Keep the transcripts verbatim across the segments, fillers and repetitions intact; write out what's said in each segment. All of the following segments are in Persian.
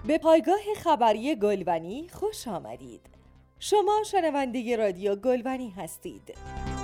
به پایگاه خبری گلبنی خوش آمدید. شما شنونده رادیو گلبنی هستید.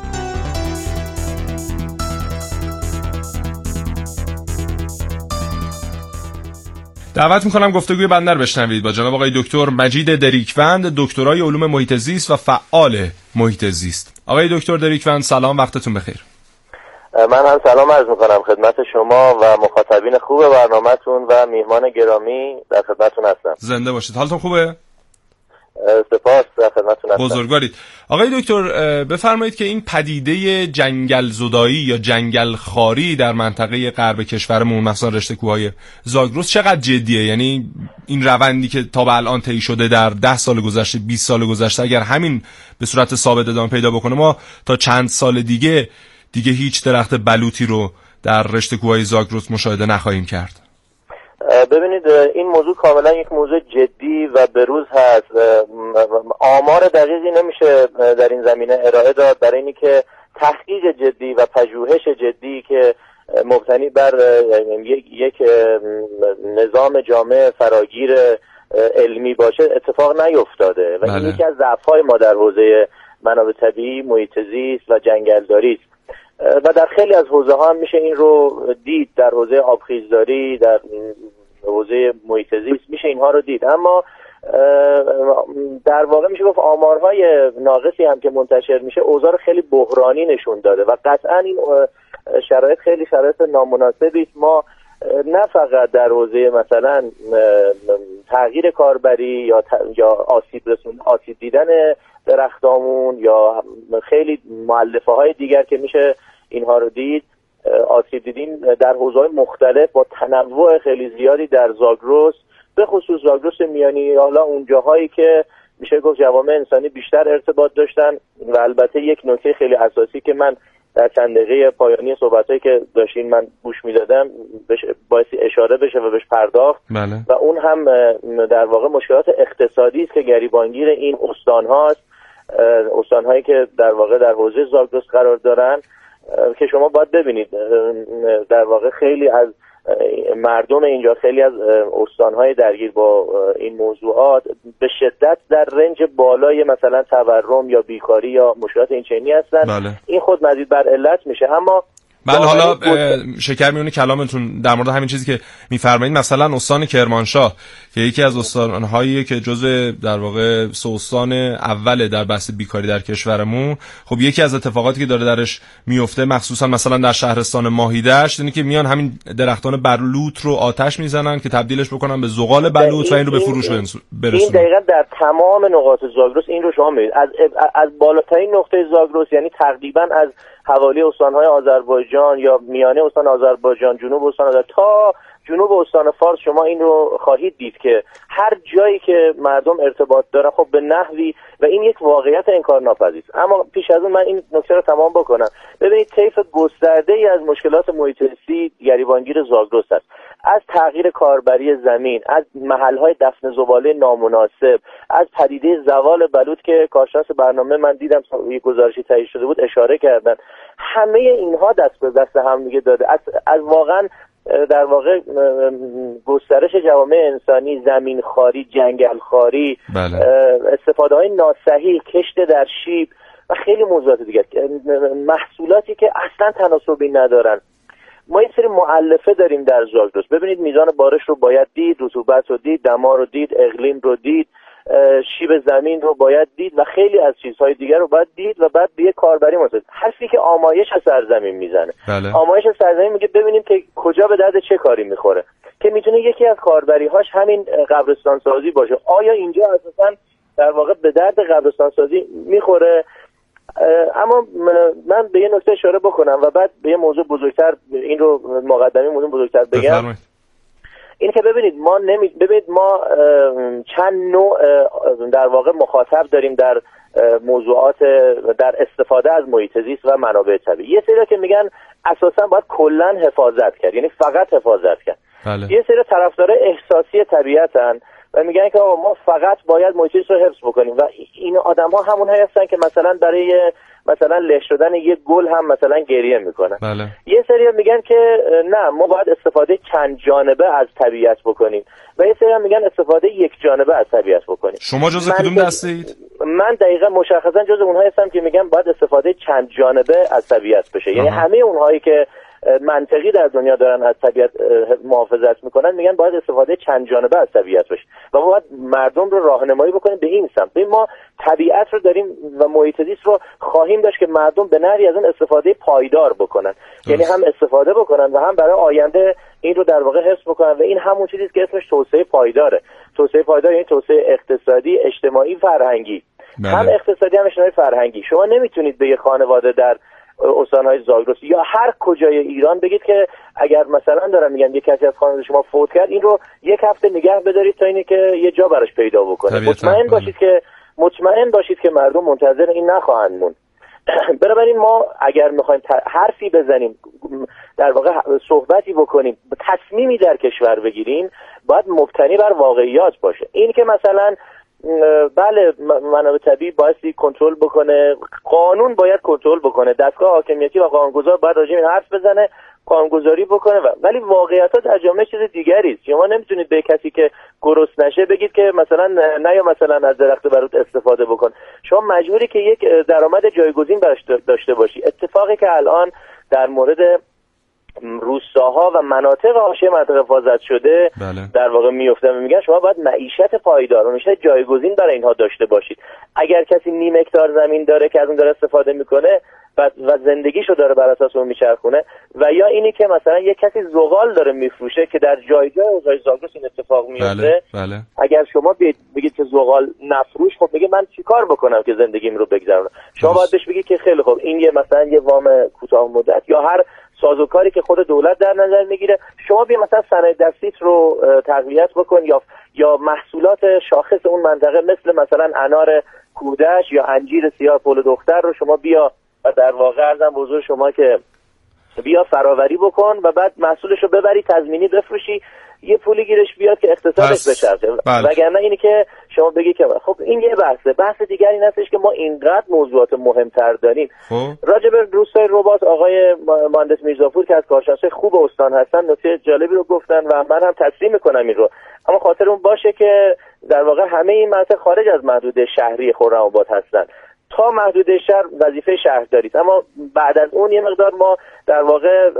دعوت میکنم گفتگوی بنده رو بشنوید با جناب آقای دکتر مجید دریکوند، دکترای علوم محیط زیست و فعال محیط زیست. آقای دکتر دریکوند سلام، وقتتون بخیر. من هم سلام عرض میکنم خدمت شما و مخاطبین خوب برنامه‌تون و میهمان گرامی، در خدمتتون هستم. زنده باشید. حالتون خوبه؟ سپاس، در خدمتتون هستم. بزرگوارید. آقای دکتر بفرمایید که این پدیده جنگل زدایی یا جنگل خاری در منطقه غرب کشورمون، مثلا رشته کوههای زاگرس، چقدر جدیه؟ یعنی این روندی که تا به الان طی شده در ده سال گذشته، بیست سال گذشته، اگر همین به صورت ثابت ادامه پیدا بکنه، ما تا چند سال دیگه دیگه هیچ درخت بلوطی رو در رشته کوههای زاگرس مشاهده نخواهیم کرد. ببینید، این موضوع کاملا یک موضوع جدی و بروز هست. آمار دقیقی نمیشه در این زمینه ارائه داد، برای اینی که تحقیق جدی و پژوهش جدی که مبتنی بر یک نظام جامع فراگیر علمی باشه اتفاق نیفتاده و این یکی از ضعف‌های ما در حوزه منابع طبیعی، محیط زیست و جنگلداری است. و در خیلی از حوزه ها هم میشه این رو دید، در حوزه آبخیزداری، در حوزه محیط زیست میشه اینها رو دید. اما در واقع میشه گفت آمارهای ناقصی هم که منتشر میشه اوضاع خیلی بحرانی نشون داده و قطعا این شرایط خیلی شرایط نامناسبی است. ما نه فقط در حوزه مثلا تغییر کاربری یا یا آسیب رسون آسیب دیدن درختامون یا خیلی مؤلفه های دیگر که میشه اینها رو دید، آسیب دیدیم در حوزه‌های مختلف با تنوع خیلی زیادی در زاگرس، به خصوص زاگرس میانی، حالا اون جاهایی که میشه گفت جوامع انسانی بیشتر ارتباط داشتن. و البته یک نکته خیلی اساسی که من در چند دقیقه پایانی صحبتایی که داشتین من گوش میدادم باعث اشاره بشه و بهش پرداخت. بله. و اون هم در واقع مشکلات اقتصادی است که گریبانگیر این استان هاست، استان هایی که در واقع در حوزه زاگرس قرار دارن، که شما باید ببینید در واقع خیلی از مردم اینجا، خیلی از استان‌های درگیر با این موضوعات به شدت در رنج بالای مثلا تورم یا بیکاری یا مشکلات این چنینی هستن. بله. این خود مزید بر علت میشه. اما بله، حالا شکر میونه کلامتون در مورد همین چیزی که میفرمایید، مثلا استان کرمانشاه که یکی از استان‌هایی که جزء در واقع سه استان اوله در بحث بیکاری در کشورمون، خب یکی از اتفاقاتی که داره درش میفته، مخصوصا مثلا در شهرستان ماهیدشت، اینه که میان همین درختان بلوط رو آتش میزنن که تبدیلش بکنن به زغال بلوط و این رو به فروش برسونن. این دقیقاً در تمام نقاط زاگرس این رو شما میبینید، از از بالاترین نقطه زاگرس، یعنی تقریبا از حوالی استان‌های آذربایجان یا میانه استان آذربایجان، جنوب استان آذربایجان تا جنوب استان فارس، شما این رو خواهید دید که هر جایی که مردم ارتباط دارن خب به نحوی، و این یک واقعیت انکارناپذیر است. اما پیش از اون من این نکته رو تمام بکنم. ببینید، طیف گسترده‌ای از مشکلات محیط زیستی گریبانگیر زاگرس است، از تغییر کاربری زمین، از محل‌های دفن زباله نامناسب، از پدیده زوال بلوط که کارشناس برنامه من دیدم یک گزارشی تهیه شده بود اشاره کردن. همه اینها دست به دست هم دیگه داده از, از واقعا در واقع گسترش جوامع انسانی، زمین خاری، جنگل خاری، بله. استفاده های ناصحیح، کشت در شیب و خیلی موضوعات دیگر، محصولاتی که اصلا تناسبی ندارن. ما این سری مؤلفه داریم در زاگرس. ببینید، میزان بارش رو باید دید، رطوبت رو دید، دما رو دید، اقلیم رو دید، شیب زمین رو باید دید و خیلی از چیزهای دیگر رو باید دید و بعد به یک کاربری مناسب. حرفی که آمایش سرزمین میزنه. بله. آمایش سرزمین میگه ببینیم که کجا به درد چه کاری میخوره، که میتونه یکی از کاربری‌هاش همین قبرستان سازی باشه. آیا اینجا اساساً در واقع به درد قبرستان سازی میخوره؟ اما من به یه نکته اشاره بکنم و بعد به یه موضوع بزرگتر، این رو مقدمه موضوع بزرگتر بگم. بفرمایید. این که ببینید ما نمی ببینید ما چند نوع در واقع مخاطب داریم در موضوعات در استفاده از محیط زیست و منابع طبیعی. یه سری که میگن اساسا باید کلا حفاظت کرد، یعنی فقط حفاظت کرد. بله. یه سری طرفدار احساسی طبیعتن و میگن که آقا ما فقط باید محیط زیست رو حفظ بکنیم و این آدم‌ها همونهایی هستن که مثلا برای مثلا له شدن یه گل هم مثلا گریه میکنن. بله. یه سری میگن که نه ما باید استفاده چند جانبه از طبیعت بکنیم و یه سری میگن استفاده یک جانبه از طبیعت بکنیم. شما جزء کدوم دسته‌اید؟ من دقیقا مشخصا جزء اونهایی هستم که میگن باید استفاده چند جانبه از طبیعت بشه. یعنی همه اونهایی که منطقی در دنیا دارن از طبیعت محافظت میکنن میگن باید استفاده چند جانبه از طبیعت بشه و ما باید مردم رو راهنمایی بکنیم به این سمت. ببین ما طبیعت رو داریم و محیط زیست رو خواهیم داشت که مردم به نحوی از اون استفاده پایدار بکنن. یعنی هم استفاده بکنن و هم برای آینده این رو در واقع حفظ بکنن و این همون چیزی است که اسمش توسعه پایداره. توسعه پایدار یعنی توسعه اقتصادی، اجتماعی، فرهنگی. بله. هم اقتصادی هم اجتماعی فرهنگی. شما نمیتونید به یه خانواده در استان‌های زاگرس یا هر کجای ایران بگید که اگر مثلا دارن میگن یک کسی از خانواده شما فوت کرد این رو یک هفته نگه بدارید تا اینی که یه جا براش پیدا بکنه. مطمئن باشید که مطمئن باشید که مردم منتظر این نخواهند موند. بنابراین ما اگر میخوایم حرفی بزنیم، در واقع صحبتی بکنیم، تصمیمی در کشور بگیریم، باید مبتنی بر واقعیات باشه. این که مثلا بله منابع طبیعی بایستی کنترل بکنه، قانون باید کنترل بکنه، دستگاه حاکمیتی و قانونگذار باید راجع به این حرف بزنه، قانونگذاری بکنه، ولی واقعیتات در جامعه چیز دیگری است. شما نمیتونید به کسی که گرسنه نشه بگید که مثلا نه یا مثلا از درخت برات استفاده بکن. شما مجبوری که یک درآمد جایگزین براش داشته باشی. اتفاقی که الان در مورد روستاها و مناطق حاشیه مناطق حفاظت شده بله. در واقع میفته و میگن شما باید معیشت پایدار و معیشت جایگزین برای اینها داشته باشید. اگر کسی نیم هکتار زمین داره که از اون داره استفاده میکنه و, و زندگیشو داره بر اساس اون میچرخونه، و یا اینی که مثلا یک کسی زغال داره میفروشه که در جایگاه اوضاع زاگرس این اتفاق میفته، بله. بله. اگر شما بگید که زغال نفروش، خب میگه من چیکار بکنم که زندگیم رو بگذرونم؟ شما باید بهش بگید که خیلی خوب این یه مثلا یه وام کوتاه مدت یا هر سازوکاری که خود دولت در نظر میگیره، شما بیا مثلا صنایع دستیت رو تقویت بکن یا یا محصولات شاخص اون منطقه مثل مثلا انار کودش یا انجیر سیاه پل دختر رو شما بیا و در واقع عرضم به حضور شما که بیا فراوری بکن و بعد محصولش رو ببری تضمینی بفروشی، یه پولی گیرش بیاد که اقتصادش بچرخه. وگرنه اینی که شما بگی که خب این یه بحثه. بحث دیگری این هستش که ما اینقدر موضوعات مهمتر داریم. راجع به روستای رباط آقای مهندس میرزاپور که از کارشناسای خوب استان هستن نکته جالبی رو گفتن و من هم تسلیم میکنم این رو، اما خاطر اون باشه که در واقع همه این مناطق خارج از محدوده شهری خرم‌آباد هستن. تا محدوده شهر وظیفه شهرداری است، اما بعد از اون یه مقدار ما در واقع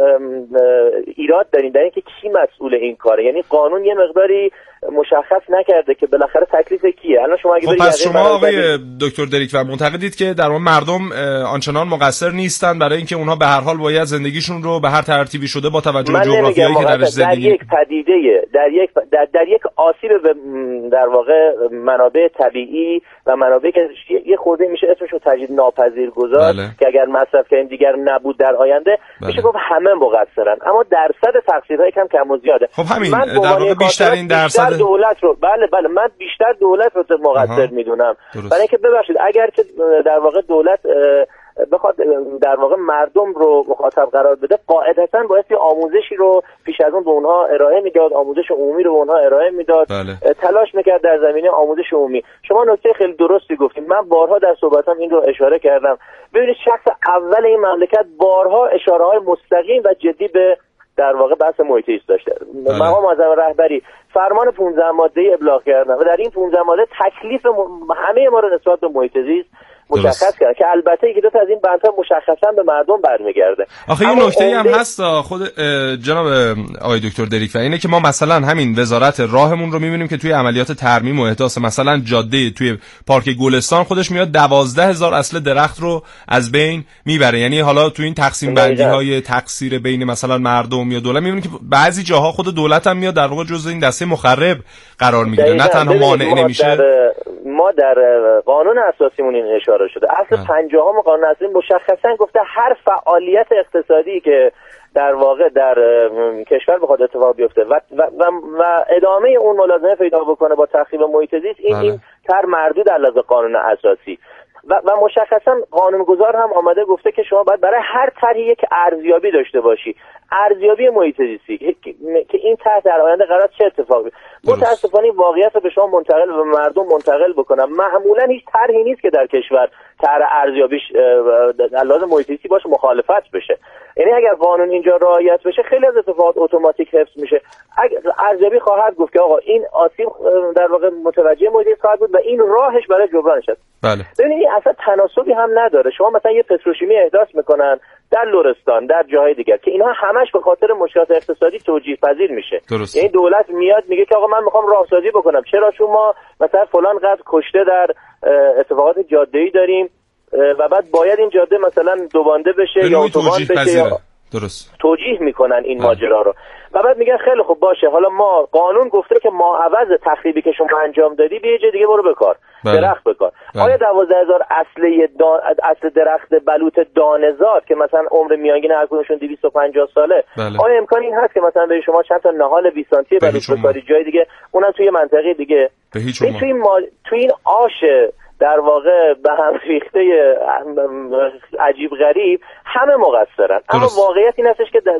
ایراد داریم در اینکه کی مسئول این کاره. یعنی قانون یه مقداری مشخص نکرده که بالاخره تکلیف کیه. الان شما اگه خب پس شما آقای دکتر دریک و معتقدید که در اون مردم آنچنان مقصر نیستن برای اینکه اونها به هر حال باید زندگیشون رو به هر ترتیبی شده با توجه به جغرافیایی که درش زندگی در یک پدیده در یک در, در یک آسیب به در واقع منابع طبیعی و منابع که یه خورده میشه اسمش رو تجدید ناپذیر گذاشت بله. که اگر مصرف کردن دیگر نبود در آینده بله. میشه گفت همه مقصرن، اما درصد تقصیرها یکم کم و زیاده. خب همین در واقع بیشترین درصد دولت رو بله بله من بیشتر دولت رو مقصر میدونم، برای اینکه ببخشید اگر که در واقع دولت بخواد در واقع مردم رو مخاطب قرار بده قاعدتاً باید یه آموزشی رو پیش از اون به اونها ارائه میداد، آموزش عمومی رو به اونها ارائه میداد بله. تلاش میکرد در زمینه آموزش عمومی. شما نکته خیلی درستی گفتید، من بارها در صحبتام این رو اشاره کردم. ببینید شخص اول این مملکت بارها اشاره‌های مستقیم و جدی به در واقع بحث محیط زیست داشته. مقام معظم رهبری فرمان پانزده ماده‌ای ابلاغ کردن و در این پانزده ماده تکلیف همه ما رو نسبت به محیط زیست مشخص کرد که البته یکی دو تا از این بندها مشخصا به مردم برمیگرده. آخه این نکته‌ای هم هست خود جناب آقای دکتر دریک و اینه که ما مثلا همین وزارت راهمون رو می‌بینیم که توی عملیات ترمیم و احداث مثلا جاده توی پارک گلستان خودش میاد دوازده هزار اصل درخت رو از بین میبره. یعنی حالا توی این تقسیم بندی‌های تقصیر بین مثلا مردم یا دولت می‌بینیم که بعضی جاها خود دولت هم میاد در واقع جزء این دسته مخرب قرار میگیره، نه تنها مانع نمیشه. ما در قانون اساسیمون این اشاره شده. اصل پنجاهم قانون اساسی مشخصا گفته هر فعالیت اقتصادی که در واقع در کشور بخواد اتفاق بیفته و, و, و, و ادامه اون ملازمه پیدا بکنه با تخریب محیط زیست، این این تر مردود علاوه قانون اساسی و, و مشخصا قانونگذار هم آمده گفته که شما باید برای هر طرحی یک ارزیابی داشته باشی. ارزیابی محیط زیستی که این تحت در آینده قرار چه اتفاقی. متاسفانه این واقعیت رو به شما منتقل و مردم منتقل بکنم. معمولا هیچ طرحی نیست که در کشور طرح ارزیابیش در لحاظ محیط زیستی باشه مخالفت بشه. یعنی اگر قانون اینجا رعایت بشه خیلی از اتفاقات اتوماتیک حفظ میشه. اگر ارزیابی خواهد گفت که آقا این آسیب در واقع متوجه محیط زیست خواهد بود و این راهش برای جبرانش است. بله. ببینید اصلا تناسبی هم نداره. شما مثلا یه پتروشیمی احداث میکنن در لرستان، در جاهای دیگر که اینها همش به خاطر مشکلات اقتصادی توجیه پذیر میشه. درست. یعنی دولت میاد میگه که آقا من میخوام راهسازی بکنم، چرا چون ما مثلا فلان قدر کشته در اتفاقات جاده‌ای داریم و بعد باید این جاده مثلا دوبانده بشه یا اتوبان بشه یا درست. توجیه میکنن این ماجرا رو و بعد میگن خیلی خوب باشه، حالا ما قانون گفته که ما عوض تخریبی که شما انجام دادی بیا جای دیگه برو بکار. بله. درخت بکار. بله. آیا دوازده هزار اصل دان... اصل درخت بلوط دانه‌زاد که مثلا عمر میانگین هر کدومشون دویست و پنجاه ساله، بله. آیا امکان این هست که مثلا به شما چند تا نهال بیست سانتی بلوط بکاری جای دیگه، اونم توی منطقه دیگه؟ به هیچ توی این ما... توی این آش در واقع به هم ریخته عجیب غریب همه مقصرن. اما واقعیت این هستش که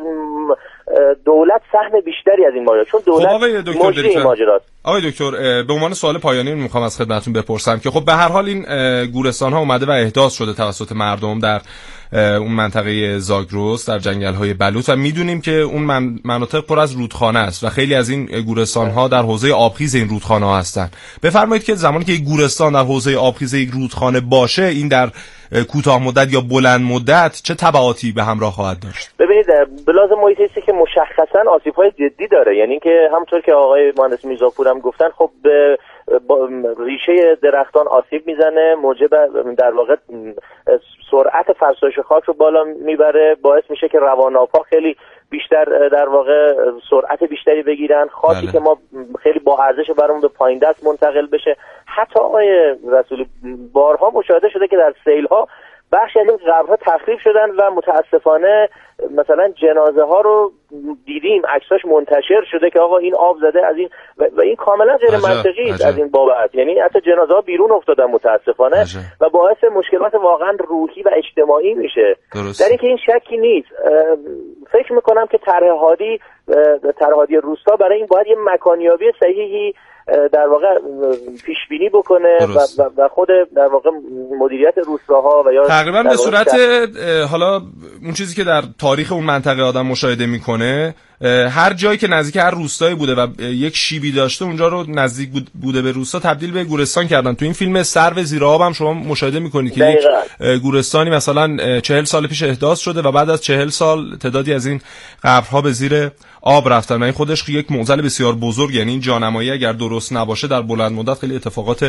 دولت سهم بیشتری از این ماجرا، چون دولت مجری این ماجراست. آقای دکتر به عنوان سوال پایانی میخوام از خدمتتون بپرسم که خب به هر حال این گورستان ها اومده و احداث شده توسط مردم در اون منطقه زاگرس در جنگل‌های بلوط و میدونیم که اون مناطق پر از رودخانه است و خیلی از این گورستان‌ها در حوزه آبخیز این رودخانه‌ها هستن. بفرمایید که زمانی که یک گورستان در حوزه آبخیز یک رودخانه باشه این در کوتاه مدت یا بلند مدت چه تبعاتی به همراه خواهد داشت؟ ببینید به لحاظ محیط زیستی که مشخصاً آسیب‌های جدی داره، یعنی که همونطور که آقای مهندس میرزاپور هم گفتن خب به ریشه درختان آسیب میزنه، موجب در واقع سرعت فرسایش خاک رو بالا میبره، باعث میشه که روان‌آب‌ها خیلی بیشتر در واقع سرعت بیشتری بگیرن، خاکی بله. که ما خیلی با ارزش برامون به پایین دست منتقل بشه. حتی آقای رسولی بارها مشاهده شده که در سیل‌ها بخشی از این قبرها تخریب شدن و متاسفانه مثلا جنازه ها رو دیدیم، عکساش منتشر شده که آقا این آب زده از این و, و این کاملا غیر منطقی است از این بابت. یعنی حتی جنازه ها بیرون افتادن متاسفانه عجب. و باعث مشکلات واقعا روحی و اجتماعی میشه. درست. در اینکه این شکی نیست. فکر میکنم که طرح هادی طرح هادی روستا برای این باید یه مکانیابی صحیحی در واقع پیش بینی بکنه و, و خود در واقع مدیریت روستاها و یا تقریبا به صورت حالا اون چیزی که در تاریخ اون منطقه آدم مشاهده میکنه هر جایی که نزدیک هر روستایی بوده و یک شیبی داشته اونجا رو نزدیک بوده به روستا تبدیل به گورستان کردن. تو این فیلم سرو زیر آب هم شما مشاهده میکنید که یک گورستانی مثلا چهل سال پیش احداث شده و بعد از چهل سال تعدادی از این قبرها به زیر آب رفتن و این خودش یک معضل بسیار بزرگ، یعنی این جانمایی اگر درست نباشه در بلند مدت خیلی اتفاقات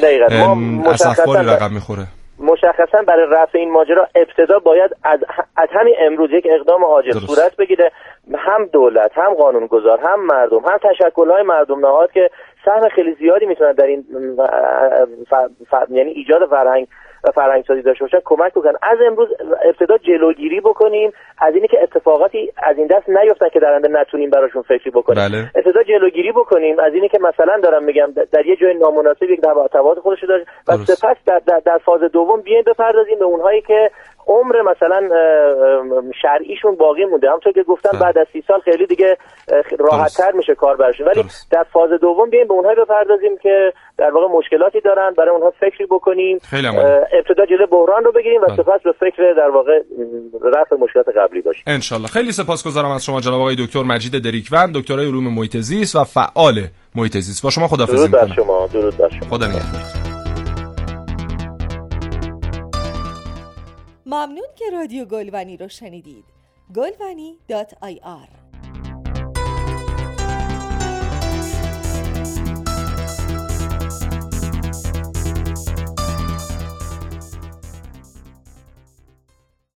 اسفباری رقم میخوره. مشخصا برای رفع این ماجرا ابتدا باید از, از همین امروز یک اقدام عاجل صورت بگیره، هم دولت هم قانونگذار هم مردم هم تشکل‌های مردم نهاد که سهم خیلی زیادی میتونن در این ف... ف... یعنی ایجاد فرهنگ و فرهنگسازی داشته باشن کمک بکنن. از امروز ابتدا جلوگیری بکنیم از اینی که اتفاقاتی از این دست نیفتن که در آینده نتونیم براشون فکری بکنیم. بله. ابتدا جلوگیری بکنیم از اینی که مثلا دارم میگم در یه جای نامناسب یک تبعات خودش داره و سپس در, در, در فاز دوم بیایم بپردازیم به اونهایی که عمر مثلا شرعیشون باقی مونده. همونطور که گفتم بعد از سی سال خیلی دیگه راحت‌تر میشه کار براشون، ولی درست. در فاز دوم بیایم به اونهایی بپردازیم که در واقع مشکلاتی دارن، برای اونها فکری بکنیم، ابتدا جلوی بحران رو بگیریم و سپس به فکر در واقع رفع مشکلات قبلی باشیم ان شاء الله. خیلی سپاسگزارم از شما جناب آقای دکتر مجید دریکوند، دکترای علوم محیط زیست و فعال محیط زیست. با شما خداحافظی می‌کنم. درود بر شما. درود بر شما. خدا نگهدار. ممنون که رادیو گلبنی رو شنیدید. گلبنی دات آی آر